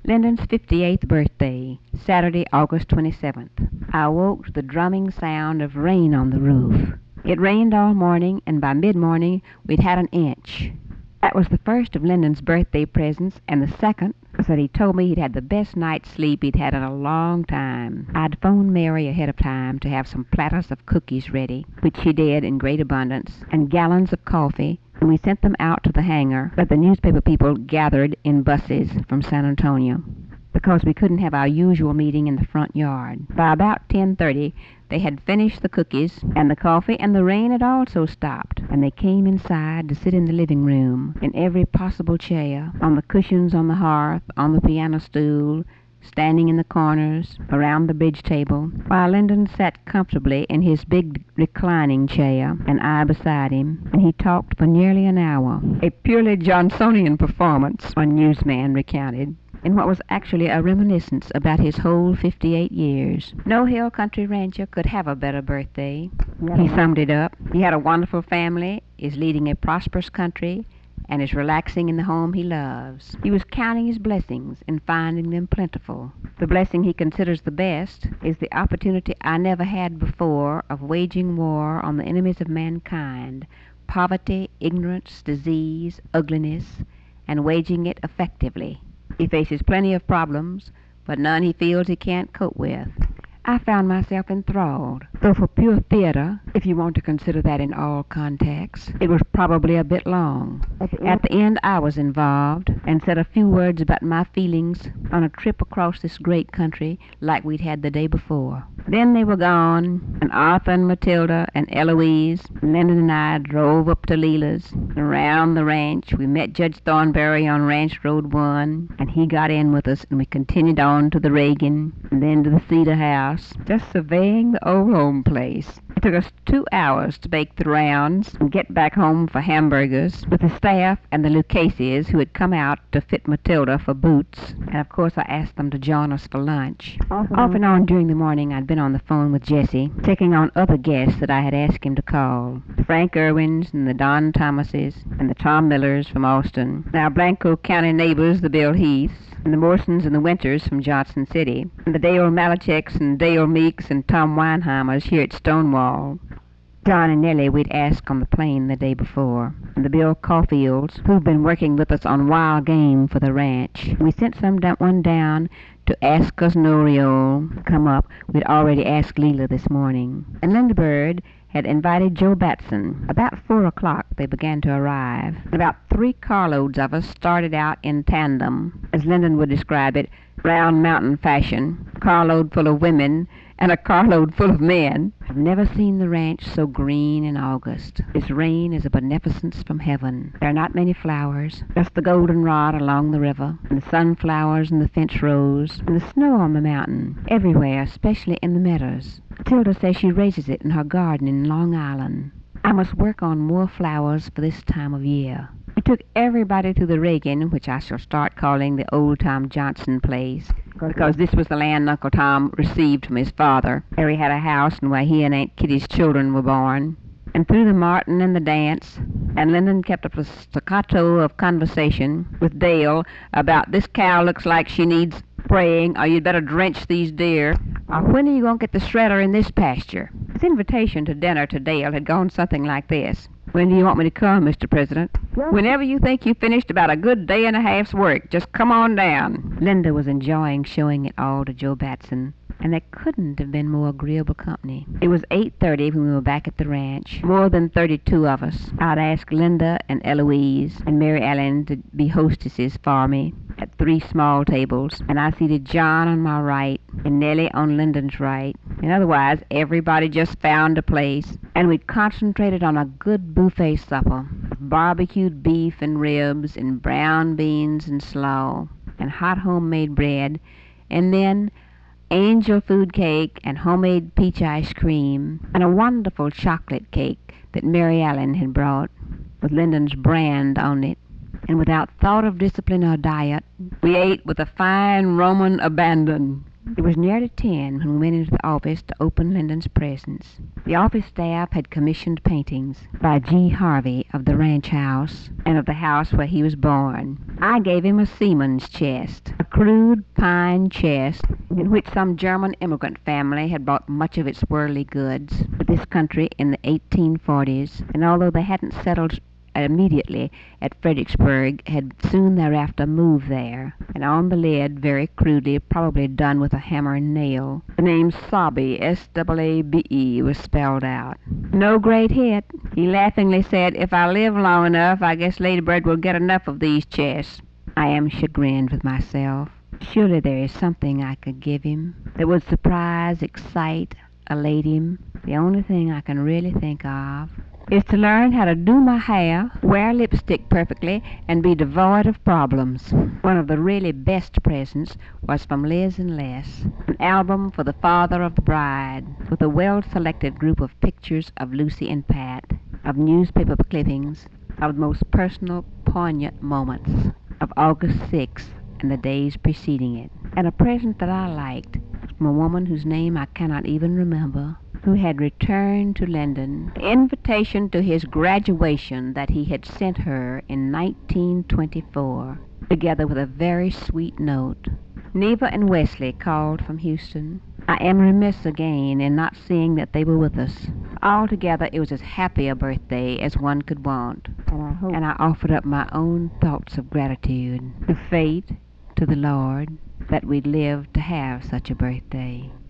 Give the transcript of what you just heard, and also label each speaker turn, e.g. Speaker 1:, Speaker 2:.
Speaker 1: Lyndon's 58th birthday, Saturday, August 27th. I awoke to the drumming sound of rain on the roof. It rained all morning, and by mid-morning we'd had an inch. That was the first of Lyndon's birthday presents, and the second was that he told me he'd had the best night's sleep he'd had in a long time. I'd phoned Mary ahead of time to have some platters of cookies ready, which she did in great abundance, and gallons of coffee, and we sent them out to the hangar where the newspaper people gathered in buses from San Antonio, because we couldn't have our usual meeting in the front yard. By about 10:30, they had finished the cookies and the coffee, and the rain had also stopped, and they came inside to sit in the living room, in every possible chair, on the cushions on the hearth, on the piano stool, standing in the corners, around the bridge table, while Lyndon sat comfortably in his big reclining chair, and I beside him, and he talked for nearly an hour. A purely Johnsonian performance, one newsman recounted, in what was actually a reminiscence about his whole 58 years. No hill country rancher could have a better birthday. He summed it up. He had a wonderful family, is leading a prosperous country, and is relaxing in the home he loves. He was counting his blessings and finding them plentiful. The blessing he considers the best is the opportunity I never had before of waging war on the enemies of mankind, poverty, ignorance, disease, ugliness, and waging it effectively. He faces plenty of problems, but none he feels he can't cope with. I found myself enthralled, though for pure theater, if you want to consider that in all contexts, it was probably a bit long. At the end, I was involved, and said a few words about my feelings on a trip across this great country like we'd had the day before. Then they were gone, and Arthur and Matilda and Eloise, Lyndon and I drove up to Leela's. Around the ranch, we met Judge Thornberry on Ranch Road 1, and he got in with us, and we continued on to the Reagan, and then to the Cedar House, just surveying the old home place. It took us 2 hours to make the rounds and get back home for hamburgers with the staff and the Luccheses, who had come out to fit Matilda for boots. And of course I asked them to join us for lunch. Off and on during the morning I'd been on the phone with Jesse, taking on other guests that I had asked him to call. The Frank Irwins and the Don Thomases and the Tom Millers from Austin. Our Blanco County neighbors, the Bill Heaths, and the Morsons and the Winters from Johnson City, and the Dale Malacheks and Dale Meeks and Tom Weinheimers here at Stonewall. John and Nellie we'd asked on the plane the day before, and the Bill Caulfields, who've been working with us on wild game for the ranch. We sent one down to ask Cousin Oriole to come up. We'd already asked Leela this morning. And Linda Bird had invited Joe Batson. About 4 o'clock they began to arrive. About 3 carloads of us started out in tandem, as Lyndon would describe it, round mountain fashion, a carload full of women and a carload full of men. I've never seen the ranch so green in August. This rain is a beneficence from heaven. There are not many flowers, just the goldenrod along the river, and the sunflowers and the finch rose, and the snow on the mountain, everywhere, especially in the meadows. Matilda says she raises it in her garden in Long Island. I must work on more flowers for this time of year. We took everybody to the Reagan, which I shall start calling the old Tom Johnson place, because this was the land Uncle Tom received from his father, where he had a house and where he and Aunt Kitty's children were born. And through the martin and the dance, and Lyndon kept up a staccato of conversation with Dale about this cow looks like she needs spraying, or you'd better drench these deer, or when are you going to get the shredder in this pasture? His invitation to dinner to Dale had gone something like this. When do you want me to come, Mr. President? Whenever you think you've finished about a good day and a half's work, just come on down. Linda was enjoying showing it all to Joe Batson, and there couldn't have been more agreeable company. It was 8:30 when we were back at the ranch, more than 32 of us. I'd asked Linda and Eloise and Mary Ellen to be hostesses for me at 3 small tables, and I seated John on my right and Nellie on Lyndon's right, and otherwise everybody just found a place, and we concentrated on a good buffet supper of barbecued beef and ribs and brown beans and slaw and hot homemade bread, and then angel food cake and homemade peach ice cream and a wonderful chocolate cake that Mary Ellen had brought with Lyndon's brand on it. And without thought of discipline or diet, we ate with a fine Roman abandon. It was nearly 10 when we went into the office to open Lyndon's presents. The office staff had commissioned paintings by G. Harvey of the ranch house and of the house where he was born. I gave him a seaman's chest, a crude pine chest in which some German immigrant family had brought much of its worldly goods to this country in the 1840s, and although they hadn't settled immediately at Fredericksburg, had soon thereafter moved there, and on the lid, very crudely, probably done with a hammer and nail, the name Sabe, S-A-A-B-E, was spelled out. No great hit. He laughingly said, "If I live long enough, I guess Ladybird will get enough of these chests." I am chagrined with myself. Surely there is something I could give him that would surprise, excite, elate him. The only thing I can really think of is to learn how to do my hair, wear lipstick perfectly, and be devoid of problems. One of the really best presents was from Liz and Les, an album for the father of the bride, with a well-selected group of pictures of Lucy and Pat, of newspaper clippings, of the most personal, poignant moments of August 6th and the days preceding it, and a present that I liked from a woman whose name I cannot even remember, who had returned to London the invitation to his graduation that he had sent her in 1924, together with a very sweet note. Neva and Wesley called from Houston. I am remiss again in not seeing that they were with us. Altogether, it was as happy a birthday as one could want, and I offered up my own thoughts of gratitude to fate, to the Lord, that we'd lived to have such a birthday.